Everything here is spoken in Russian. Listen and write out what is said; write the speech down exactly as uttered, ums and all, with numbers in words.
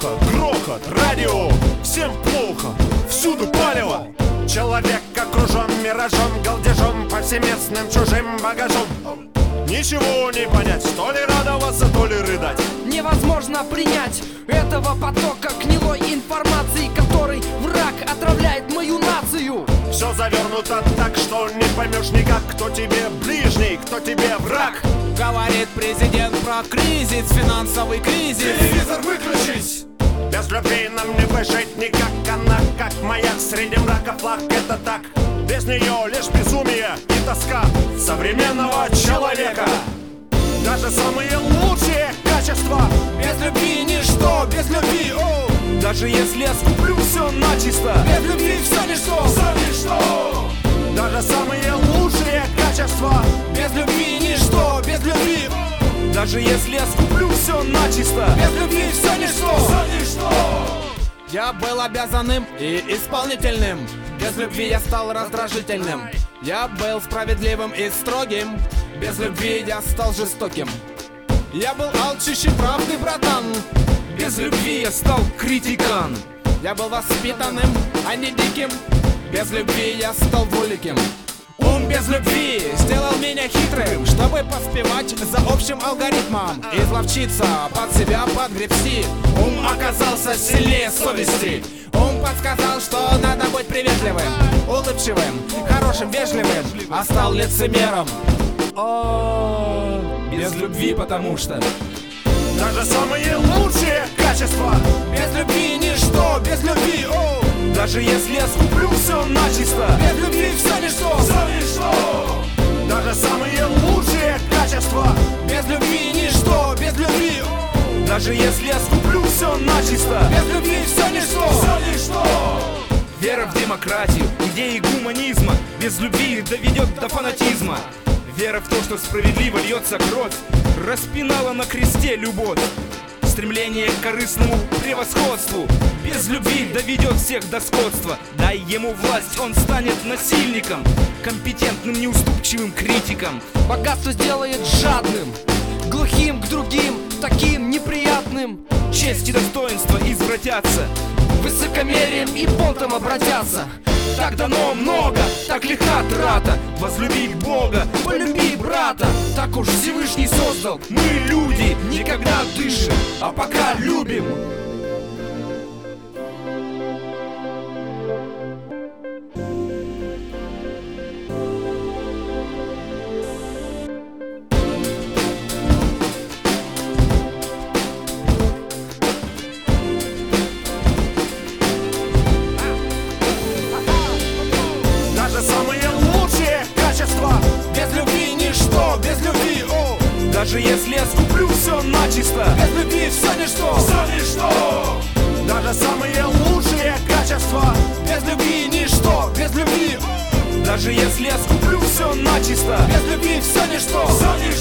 грохот, грохот, радио, всем плохо, всюду палево. Человек окружен миражом, галдежом, повсеместным чужим багажом. Ничего не понять, то ли радоваться, то ли рыдать. Невозможно принять этого потока гнилой информации, который враг отравляет мою нацию. Все завернуто так, что не поймешь никак, кто тебе ближний, кто тебе враг. Говорит президент про кризис, финансовый кризис. Телевизор выключить! Без любви нам не выжить никак. Она как маяк среди мрака, флаг это так. Без нее лишь безумие и тоска современного человека. Даже самые лучшие качества Без любви ничто, без любви, о! даже если я скуплю все начисто. Без любви все ничто, За ничто! Даже самые лучшие качества без любви ничто, без любви, даже если я скуплю все начисто. без любви все ничто. За ничто! Я был обязанным и исполнительным. Без любви я стал раздражительным. Я был справедливым и строгим. Без любви я стал жестоким. Я был алчущий правды, братан. Без любви я стал критикан. Я был воспитанным, а не диким. Без любви я стал двуликим. Ум без любви сделал меня хитрым, чтобы поспевать за общим алгоритмом. Изловчиться, под себя подгребсти. Ум оказался сильнее совести. Ум подсказал, что надо быть приветливым, улыбчивым, хорошим, вежливым, а стал лицемером. О, без любви, потому что Даже самые лучшие качества без любви ничто, без любви, о, даже если я скуплю все начисто. без любви все ничто. За ничто! Даже самые лучшие качества Без любви ничто, без любви, о, даже если я скуплю все начисто. без любви все ничто. За ничто! Вера в демократию, идеи гуманизма без любви доведет до фанатизма. Вера в то, что справедливо льется кровь, распинала на кресте любовь. Стремление к корыстному превосходству без любви доведет всех до скотства. Дай ему власть, он станет насильником, компетентным, неуступчивым критиком. Богатство сделает жадным, глухим к другим, таким неприятным. Честь и достоинство извратятся, Высокомерием и понтом обратятся. так дано много, так лиха трата. Возлюби Бога, Полюби брата, так уж Всевышний создал. мы люди, Никогда дышим, а пока любим. Даже самые лучшие качества Без любви ничто, без любви, о, даже если я скуплю все начисто. без любви все ничто. За ничто! Даже самые лучшие качества Без любви ничто, без любви, о, даже если я скуплю все начисто. без любви все ничто. За ничто!